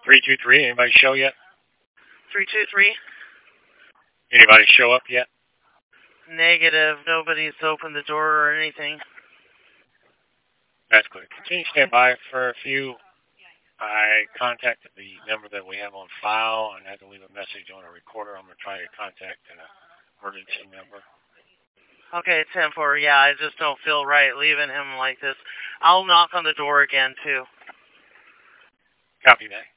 323. Anybody show yet? 323. Anybody show up yet? Negative. Nobody's opened the door or anything. That's good. Continue to stand by for a few. I contacted the number that we have on file and had to leave a message on a recorder. I'm going to try to contact an emergency number. Okay, 10-4. Yeah, I just don't feel right leaving him like this. I'll knock on the door again, too. Copy that.